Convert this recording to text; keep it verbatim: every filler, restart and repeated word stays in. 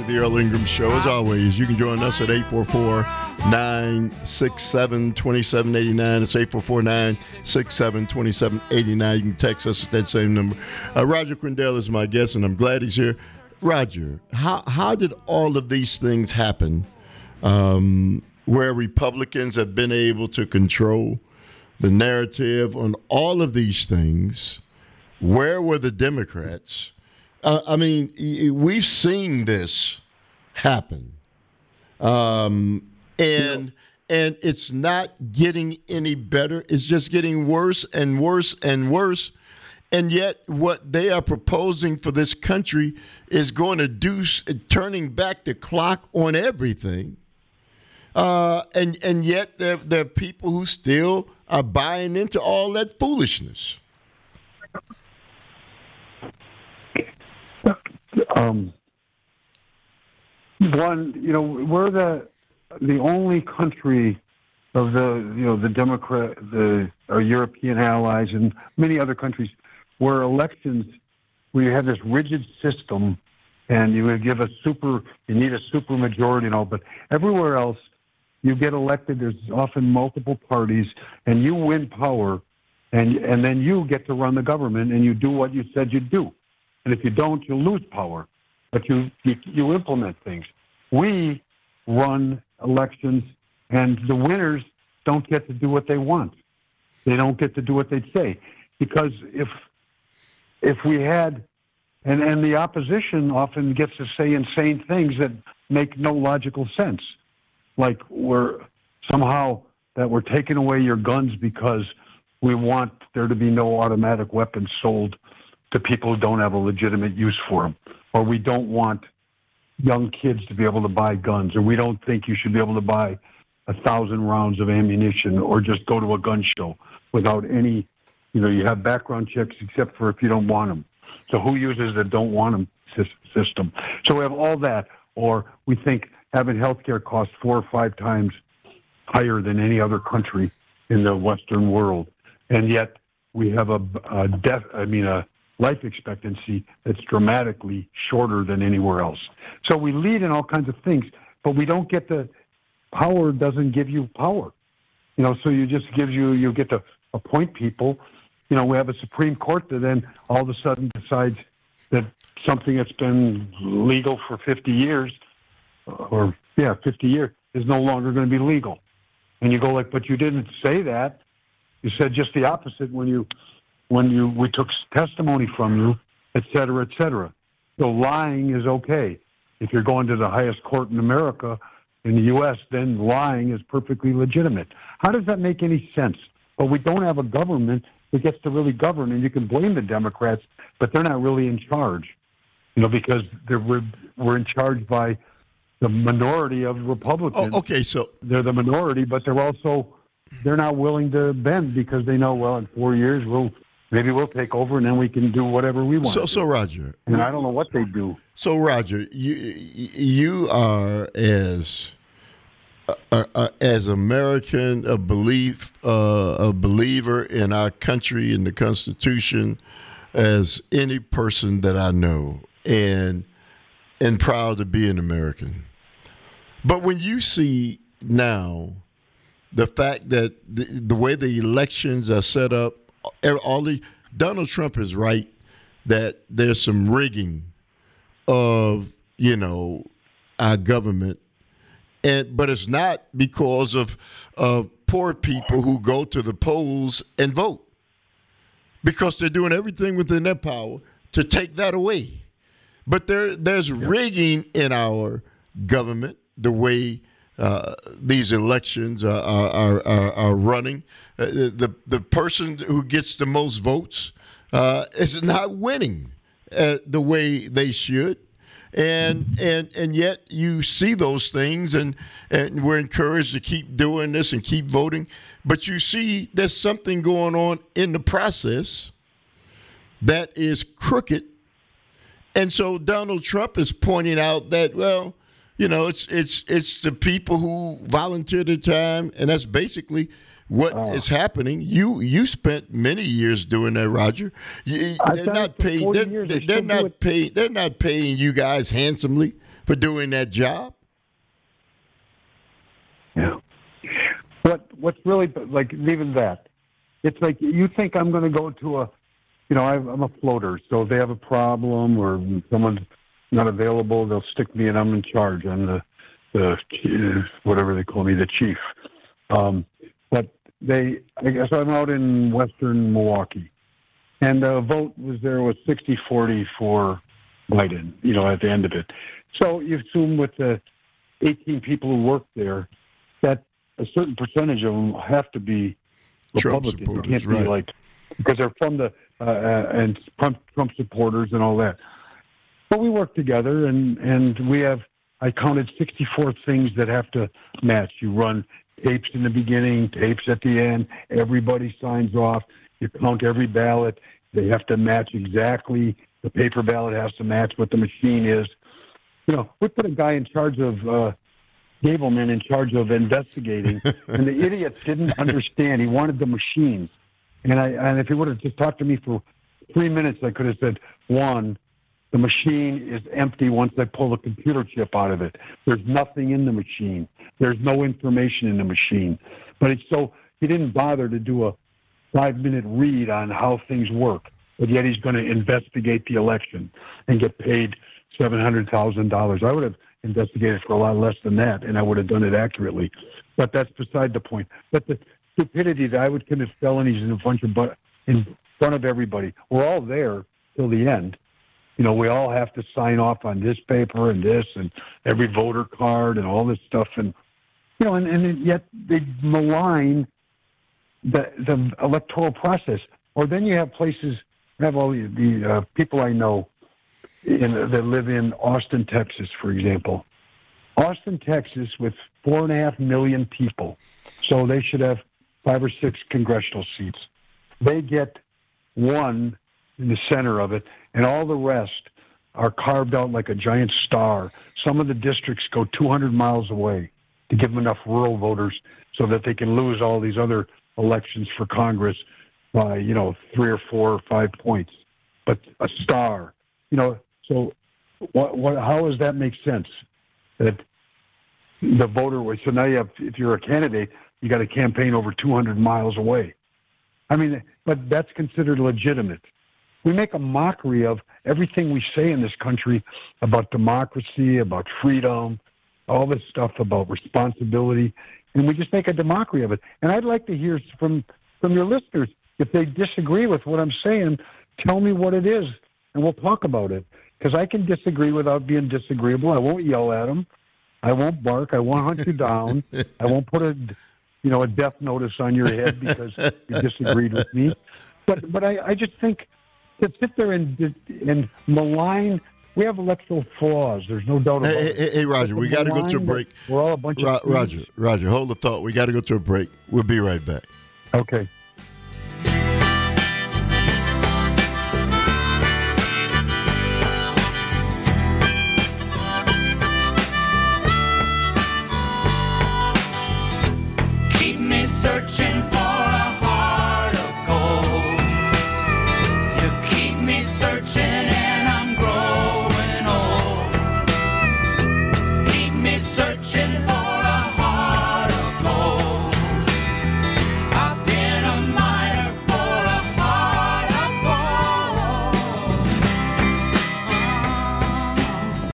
the Earl Ingram Show. As always, you can join us at eight four four, nine six seven, two seven eight nine. It's eight four four, nine six seven, two seven eight nine. You can text us at that same number. Uh, Roger Crandell is my guest, and I'm glad he's here. Roger, how, how did all of these things happen um, where Republicans have been able to control the narrative on all of these things? Where were the Democrats? Uh, I mean, we've seen this happen, um, and and it's not getting any better. It's just getting worse and worse and worse. And yet, what they are proposing for this country is going to do turning back the clock on everything. Uh, and and yet, there there are people who still are buying into all that foolishness. Um, one, you know, we're the the only country of the you know the Democrat, the our European allies, and many other countries where elections, where you have this rigid system, and you would give a super, you need a super majority and all, but everywhere else, you get elected. There's often multiple parties, and you win power, and and then you get to run the government, and you do what you said you'd do. And if you don't, you lose power. But you, you you implement things. We run elections, and the winners don't get to do what they want. They don't get to do what they say. Because if if we had, and, and the opposition often gets to say insane things that make no logical sense. Like we're somehow that we're taking away your guns because we want there to be no automatic weapons sold to people who don't have a legitimate use for them, or we don't want young kids to be able to buy guns, or we don't think you should be able to buy a thousand rounds of ammunition, or just go to a gun show without any, you know, you have background checks except for if you don't want them. So who uses the don't want them system? So we have all that, or we think having health care costs four or five times higher than any other country in the Western world, and yet we have a, a death, I mean, a life expectancy that's dramatically shorter than anywhere else. So we lead in all kinds of things, but we don't get the power. Doesn't give you power, you know. So you just gives you you get to appoint people. You know, we have a Supreme Court that then all of a sudden decides that something that's been legal for fifty years, or yeah, fifty years, is no longer going to be legal. And you go like, but you didn't say that. You said just the opposite when you. when you we took testimony from you, et cetera, et cetera. So lying is okay. If you're going to the highest court in America, in the U S, then lying is perfectly legitimate. How does that make any sense? But we don't have a government that gets to really govern, and you can blame the Democrats, but they're not really in charge, you know, because they're, we're, we're in charge by the minority of Republicans. Oh, okay, so they're the minority, but they're also, they're not willing to bend because they know, well, in four years, we'll maybe we'll take over, and then we can do whatever we want. So, so Roger, and I don't know what they do. So, Roger, you you are as uh, uh, as American a belief uh, a believer in our country and the Constitution as any person that I know, and and proud to be an American. But when you see now the fact that the, the way the elections are set up. All the Donald Trump is right that there's some rigging of, you know, our government, and but it's not because of of poor people who go to the polls and vote, because they're doing everything within their power to take that away. But there there's rigging in our government, the way Uh, these elections are, are, are, are running. Uh, the the person who gets the most votes uh, is not winning uh, the way they should, and and and yet you see those things, and and we're encouraged to keep doing this and keep voting. But you see, there's something going on in the process that is crooked, and so Donald Trump is pointing out that, well, you know, it's it's it's the people who volunteer their time, and that's basically what oh. is happening. You you spent many years doing that, Roger. You, they're not paying. They're, they're, they're not paying. They're not paying you guys handsomely for doing that job. Yeah. What what's really like even that? It's like you think I'm going to go to a, you know, I'm a floater, so if they have a problem or someone's not available, they'll stick me and I'm in charge. I'm the the whatever they call me, the chief. Um, but they, I guess I'm out in western Milwaukee, and the vote was there was sixty forty for Biden, you know, at the end of it. So you assume with the eighteen people who work there that a certain percentage of them have to be Trump Republicans. supporters, They can't be right. like, because they're from the, uh, uh, and Trump, Trump supporters and all that. But we work together, and, and we have, I counted sixty-four things that have to match. You run tapes in the beginning, tapes at the end, everybody signs off, you count every ballot, they have to match exactly, the paper ballot has to match what the machine is. You know, we put a guy in charge of, uh, Gableman in charge of investigating, and the idiot didn't understand. He wanted the machines. And I and if he would have just talked to me for three minutes, I could have said, one, the machine is empty once they pull the computer chip out of it. There's nothing in the machine. There's no information in the machine. But it's so he didn't bother to do a five-minute read on how things work, but yet he's going to investigate the election and get paid seven hundred thousand dollars. I would have investigated for a lot less than that, and I would have done it accurately. But that's beside the point. But the stupidity that I would commit felonies in a bunch of bu- in front of everybody. We're all there till the end. You know, we all have to sign off on this paper and this and every voter card and all this stuff. And, you know, and, and yet they malign the, the electoral process. Or then you have places, I have all the, the uh, people I know in, that live in Austin, Texas, for example. Austin, Texas, with four and a half million people, so they should have five or six congressional seats. They get one in the center of it, and all the rest are carved out like a giant star. Some of the districts go two hundred miles away to give them enough rural voters so that they can lose all these other elections for Congress by, you know, three or four or five points. But a star, you know, so what, what, how does that make sense? That the voter was, so now you have, if you're a candidate, you got to campaign over two hundred miles away. I mean, but that's considered legitimate. We make a mockery of everything we say in this country about democracy, about freedom, all this stuff about responsibility, and we just make a mockery of it. And I'd like to hear from, from your listeners, if they disagree with what I'm saying, tell me what it is, and we'll talk about it. Because I can disagree without being disagreeable. I won't yell at them. I won't bark. I won't hunt you down. I won't put a, you know, a death notice on your head because you disagreed with me. But but I, I just think to sit there and and malign. We have electoral flaws. There's no doubt about Hey, it. hey, hey Roger, we got to go to a break. We're all a bunch Ro- of Roger, Roger, hold the thought. We got to go to a break. We'll be right back. Okay.